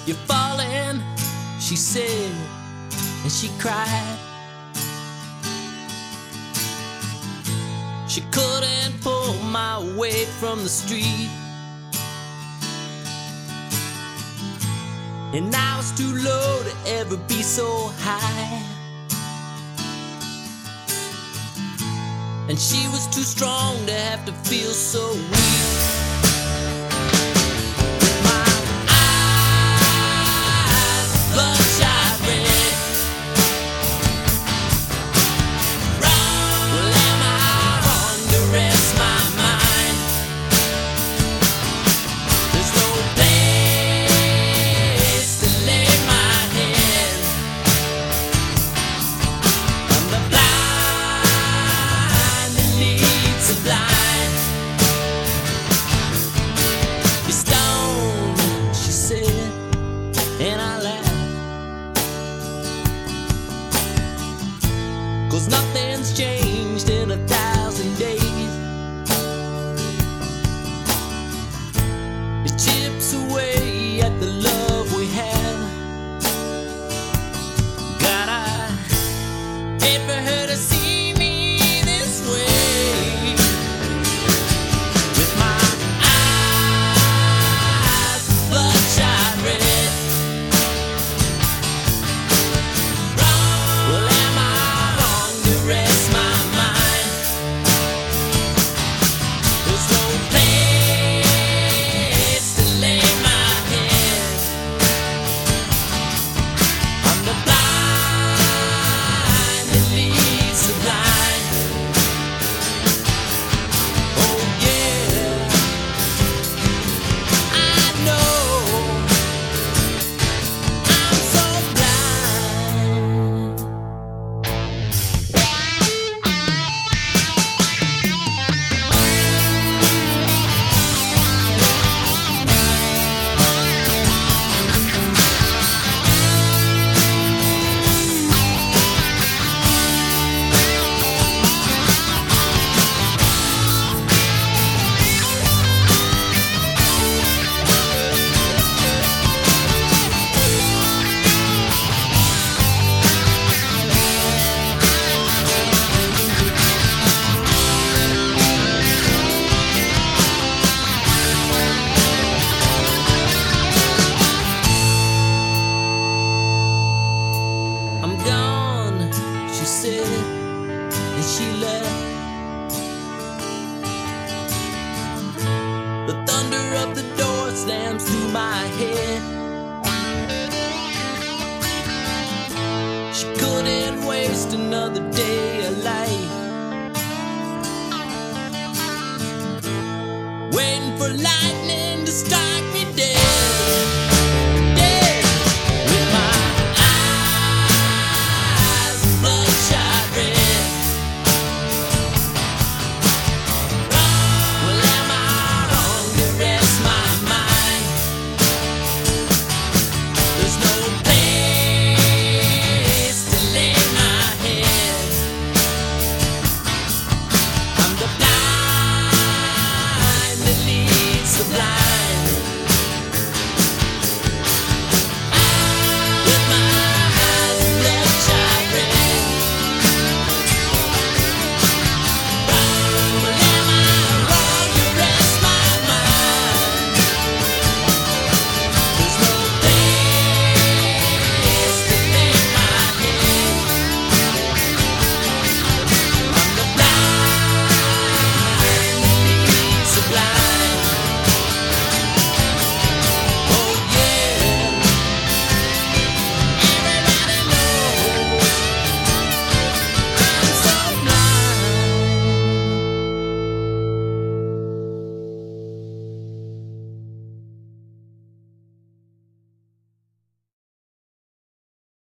You're falling, she said, and she cried. She couldn't pull my weight from the street, and I was too low to ever be so high. And she was too strong to have to feel so weak. And I laughed, 'cause nothing's changed in 1,000 days. It chips away at the love we had. God, I hate for her to see me this way. With my eyes bloodshot red. And she left. The thunder of the door slams through my head. She couldn't waste another day